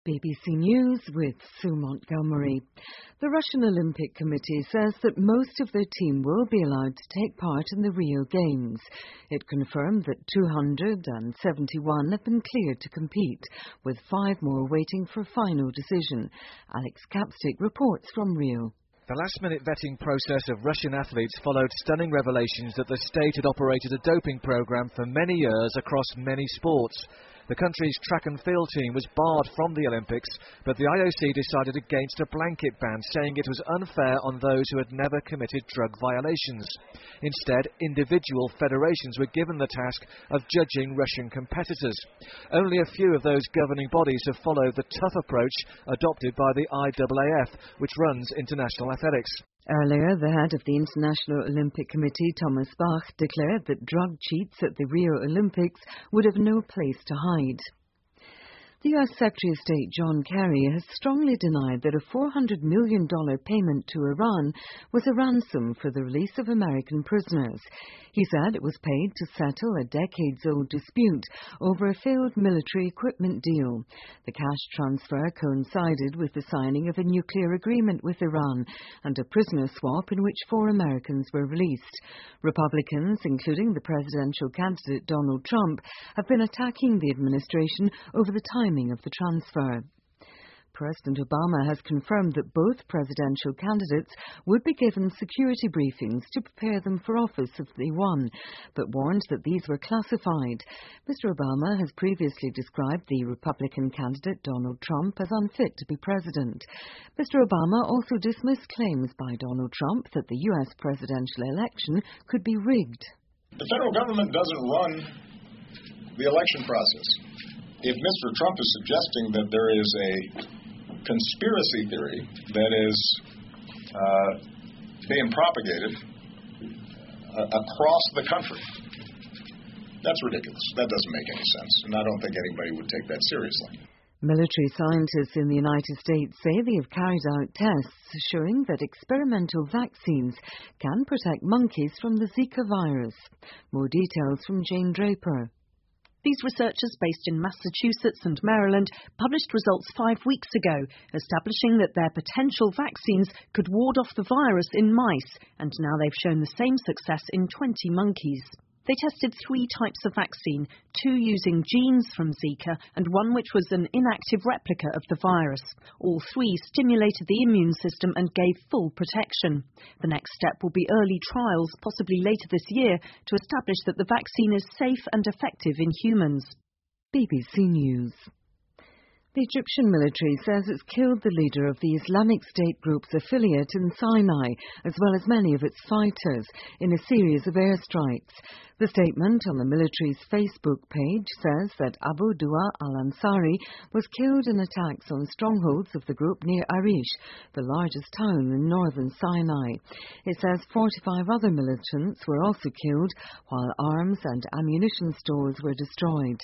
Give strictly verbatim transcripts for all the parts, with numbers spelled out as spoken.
B B C News with Sue Montgomery. The Russian Olympic Committee says that most of their team will be allowed to take part in the Rio Games. It confirmed that two hundred seventy-one have been cleared to compete, with five more waiting for a final decision. Alex Capstick reports from Rio. The last-minute vetting process of Russian athletes followed stunning revelations that the state had operated a doping program for many years across many sports. The country's track and field team was barred from the Olympics, but the I O C decided against a blanket ban, saying it was unfair on those who had never committed drug violations. Instead, individual federations were given the task of judging Russian competitors. Only a few of those governing bodies have followed the tough approach adopted by the I A A F, which runs international athletics. Earlier, the head of the International Olympic Committee, Thomas Bach, declared that drug cheats at the Rio Olympics would have no place to hide. The U S Secretary of State John Kerry has strongly denied that a four hundred million dollars payment to Iran was a ransom for the release of American prisoners. He said it was paid to settle a decades-old dispute over a failed military equipment deal. The cash transfer coincided with the signing of a nuclear agreement with Iran and a prisoner swap in which four Americans were released. Republicans, including the presidential candidate Donald Trump, have been attacking the administration over the timing of the transfer. President Obama has confirmed that both presidential candidates would be given security briefings to prepare them for office if they won, but warned that these were classified. Mister Obama has previously described the Republican candidate Donald Trump as unfit to be president. Mister Obama also dismissed claims by Donald Trump that the U S presidential election could be rigged. The federal government doesn't run the election process. If Mister Trump is suggesting that there is a conspiracy theory that is uh, being propagated uh, across the country, that's ridiculous. That doesn't make any sense, and I don't think anybody would take that seriously. Military scientists in the United States say they have carried out tests showing that experimental vaccines can protect monkeys from the Zika virus. More details from Jane Draper. These researchers based in Massachusetts and Maryland published results five weeks ago, establishing that their potential vaccines could ward off the virus in mice, and now they've shown the same success in twenty monkeys. They tested three types of vaccine, two using genes from Zika and one which was an inactive replica of the virus. All three stimulated the immune system and gave full protection. The next step will be early trials, possibly later this year, to establish that the vaccine is safe and effective in humans. B B C News. The Egyptian military says it's killed the leader of the Islamic State group's affiliate in Sinai, as well as many of its fighters, in a series of airstrikes. The statement on the military's Facebook page says that Abu Dua al-Ansari was killed in attacks on strongholds of the group near Arish, the largest town in northern Sinai. It says forty-five other militants were also killed, while arms and ammunition stores were destroyed.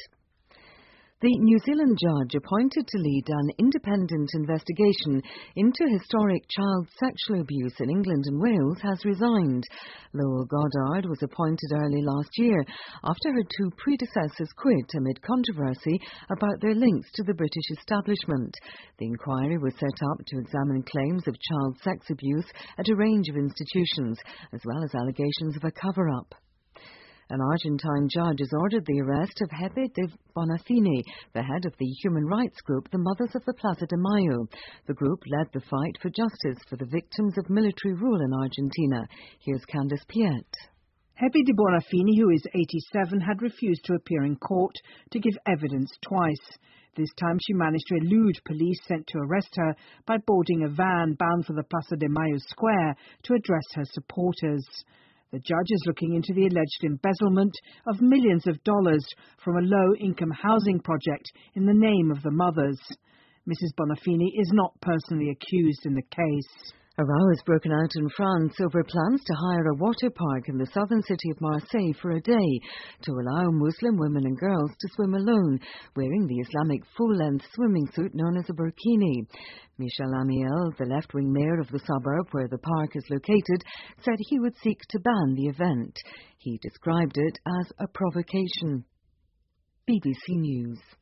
The New Zealand judge appointed to lead an independent investigation into historic child sexual abuse in England and Wales has resigned. Lowell Goddard was appointed early last year after her two predecessors quit amid controversy about their links to the British establishment. The inquiry was set up to examine claims of child sex abuse at a range of institutions, as well as allegations of a cover-up. An Argentine judge has ordered the arrest of Hebe de Bonafini, the head of the human rights group The Mothers of the Plaza de Mayo. The group led the fight for justice for the victims of military rule in Argentina. Here's Candice Piet. Hebe de Bonafini, who is eighty-seven, had refused to appear in court to give evidence twice. This time she managed to elude police sent to arrest her by boarding a van bound for the Plaza de Mayo square to address her supporters. The judge is looking into the alleged embezzlement of millions of dollars from a low-income housing project in the name of the mothers. Missus Bonafini is not personally accused in the case. A row has broken out in France over plans to hire a water park in the southern city of Marseille for a day to allow Muslim women and girls to swim alone, wearing the Islamic full-length swimming suit known as a burkini. Michel Amiel, the left-wing mayor of the suburb where the park is located, said he would seek to ban the event. He described it as a provocation. B B C News.